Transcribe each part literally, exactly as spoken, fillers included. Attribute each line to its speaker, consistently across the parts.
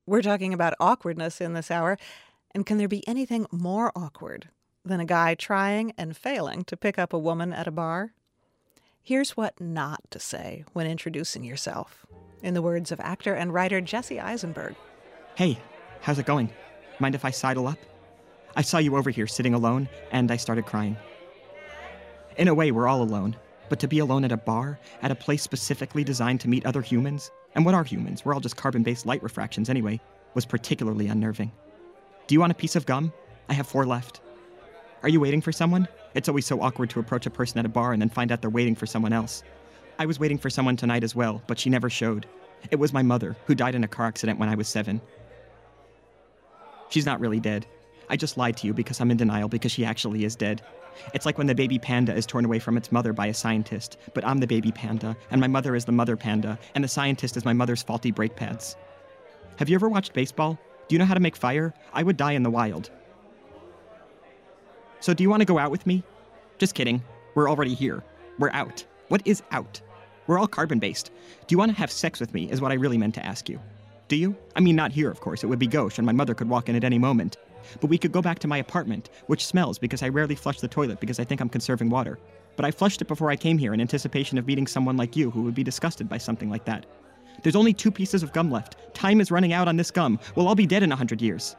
Speaker 1: We're talking about awkwardness in this hour, and can there be anything more awkward than a guy trying and failing to pick up a woman at a bar? Here's what not to say when introducing yourself, in the words of actor and writer Jesse Eisenberg.
Speaker 2: Hey, how's it going? Mind if I sidle up? I saw you over here sitting alone, and I started crying. In a way, we're all alone, but to be alone at a bar, at a place specifically designed to meet other humans, and what are humans? We're all just carbon-based light refractions anyway, was particularly unnerving. Do you want a piece of gum? I have four left. Are you waiting for someone? It's always so awkward to approach a person at a bar and then find out they're waiting for someone else. I was waiting for someone tonight as well, but she never showed. It was my mother, who died in a car accident when I was seven. She's not really dead. I just lied to you because I'm in denial because she actually is dead. It's like when the baby panda is torn away from its mother by a scientist, but I'm the baby panda, and my mother is the mother panda, and the scientist is my mother's faulty brake pads. Have you ever watched baseball? Do you know how to make fire? I would die in the wild. So do you want to go out with me? Just kidding. We're already here. We're out. What is out? We're all carbon-based. Do you want to have sex with me is what I really meant to ask you. Do you? I mean, not here, of course. It would be gauche, and my mother could walk in at any moment. But we could go back to my apartment, which smells because I rarely flush the toilet because I think I'm conserving water. But I flushed it before I came here in anticipation of meeting someone like you who would be disgusted by something like that. There's only two pieces of gum left. Time is running out on this gum. We'll all be dead in a hundred years.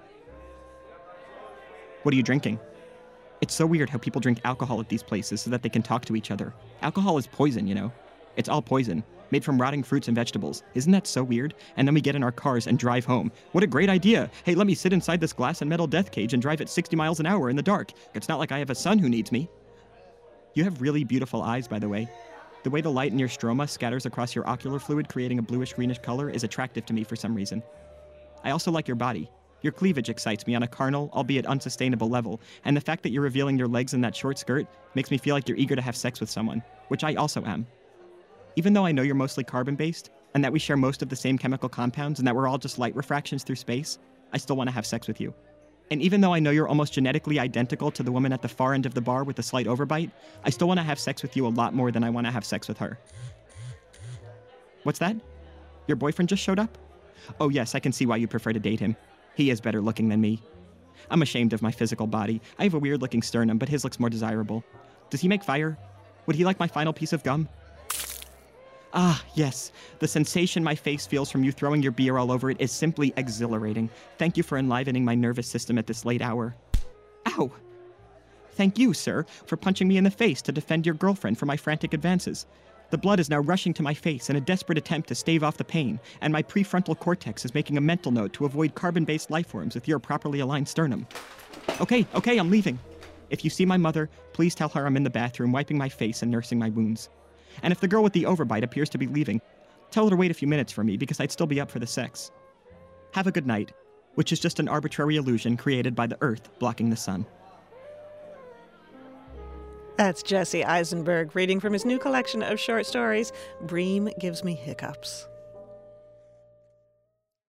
Speaker 2: What are you drinking? It's so weird how people drink alcohol at these places so that they can talk to each other. Alcohol is poison, you know. It's all poison, made from rotting fruits and vegetables. Isn't that so weird? And then we get in our cars and drive home. What a great idea. Hey, let me sit inside this glass and metal death cage and drive at sixty miles an hour in the dark. It's not like I have a son who needs me. You have really beautiful eyes, by the way. The way the light in your stroma scatters across your ocular fluid, creating a bluish-greenish color, is attractive to me for some reason. I also like your body. Your cleavage excites me on a carnal, albeit unsustainable level, and the fact that you're revealing your legs in that short skirt makes me feel like you're eager to have sex with someone, which I also am. Even though I know you're mostly carbon-based, and that we share most of the same chemical compounds, and that we're all just light refractions through space, I still want to have sex with you. And even though I know you're almost genetically identical to the woman at the far end of the bar with the slight overbite, I still want to have sex with you a lot more than I want to have sex with her. What's that? Your boyfriend just showed up? Oh yes, I can see why you prefer to date him. He is better looking than me. I'm ashamed of my physical body. I have a weird-looking sternum, but his looks more desirable. Does he make fire? Would he like my final piece of gum? Ah, yes. The sensation my face feels from you throwing your beer all over it is simply exhilarating. Thank you for enlivening my nervous system at this late hour. Ow! Thank you, sir, for punching me in the face to defend your girlfriend from my frantic advances. The blood is now rushing to my face in a desperate attempt to stave off the pain, and my prefrontal cortex is making a mental note to avoid carbon-based life forms with your properly aligned sternum. Okay, okay, I'm leaving. If you see my mother, please tell her I'm in the bathroom wiping my face and nursing my wounds. And if the girl with the overbite appears to be leaving, tell her to wait a few minutes for me because I'd still be up for the sex. Have a good night, which is just an arbitrary illusion created by the Earth blocking the sun.
Speaker 1: That's Jesse Eisenberg reading from his new collection of short stories, Bream Gives Me Hiccups.